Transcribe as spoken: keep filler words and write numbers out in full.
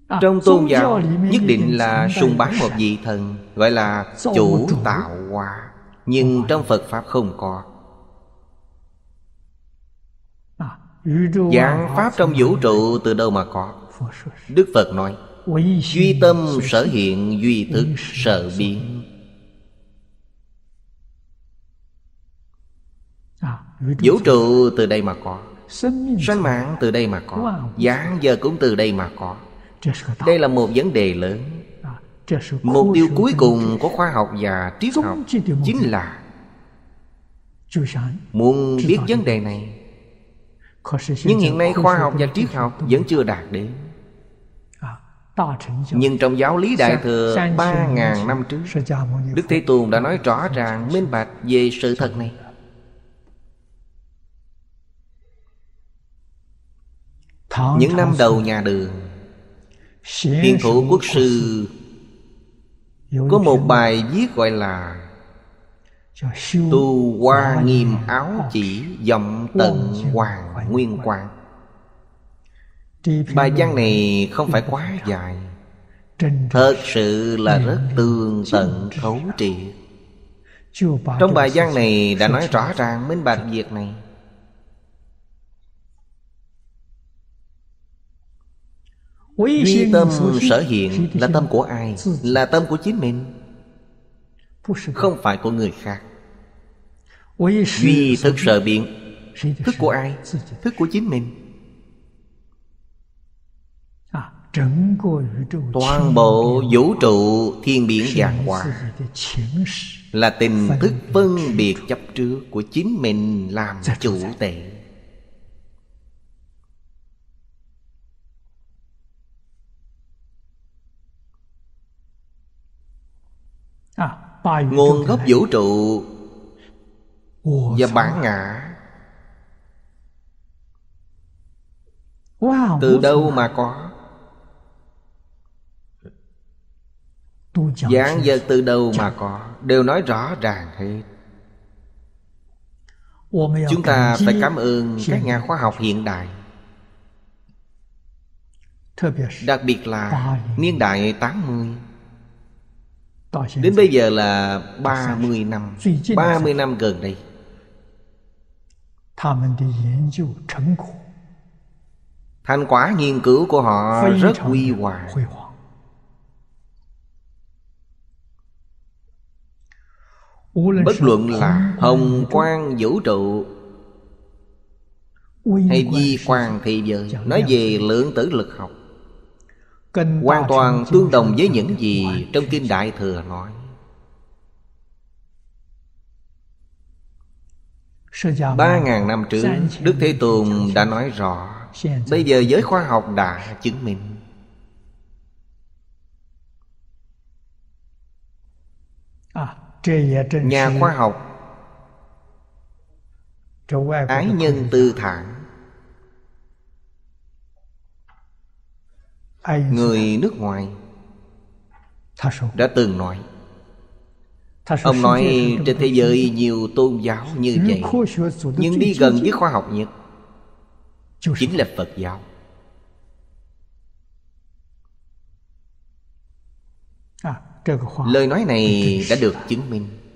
Trong tôn giáo nhất định là sùng bái một vị thần, gọi là chủ tạo hóa. Nhưng trong Phật Pháp không có. Vạn Pháp trong vũ trụ từ đâu mà có? Đức Phật nói duy tâm sở hiện, duy thức sở biến. Vũ trụ từ đây mà có, sanh mạng từ đây mà có, giảng giờ cũng từ đây mà có. Đây là một vấn đề lớn. Mục tiêu cuối cùng của khoa học và triết học chính là muốn biết vấn đề này. Nhưng hiện nay khoa học và triết học vẫn chưa đạt đến. Nhưng trong giáo lý Đại Thừa ba ngàn năm trước, Đức Thế Tôn đã nói rõ ràng minh bạch về sự thật này. Những năm đầu nhà Đường, Hiền Thủ Quốc sư có một bài viết gọi là Tu Hoa Nghiêm Áo Chỉ Dòng Tận Hoàng Nguyên Quang. Bài văn này không phải quá dài, thật sự là rất tường tận thấu triệt. Trong bài văn này đã nói rõ ràng minh bạch việc này. Duy tâm sở hiện là tâm của ai? Là tâm của chính mình, không phải của người khác. Duy thức sở biến, thức của ai? Thức của chính mình. Toàn bộ vũ trụ thiên biến vạn hóa là tình thức phân biệt chấp trước của chính mình làm chủ tể. Nguồn gốc vũ trụ và bản ngã từ đâu mà có? Giảng vật từ đâu mà có? Đều nói rõ ràng hết. Chúng ta phải cảm ơn các nhà khoa học hiện đại, đặc biệt là niên đại tám mươi. Đến bây giờ là ba mươi năm. ba mươi năm gần đây, thành quả nghiên cứu của họ rất huy hoàng. Bất luận là hồng quang vũ trụ hay vi quang thế giới, nói về lượng tử lực học, hoàn toàn tương đồng với những gì trong Kinh Đại Thừa nói. Ba ngàn năm trước, Đức Thế Tôn đã nói rõ. Bây giờ giới khoa học đã chứng minh. Nhà khoa học ái nhân tư thản, người nước ngoài đã từng nói. Ông nói trên thế giới nhiều tôn giáo như vậy, nhưng đi gần với khoa học nhất chính là Phật giáo. Lời nói này đã được chứng minh.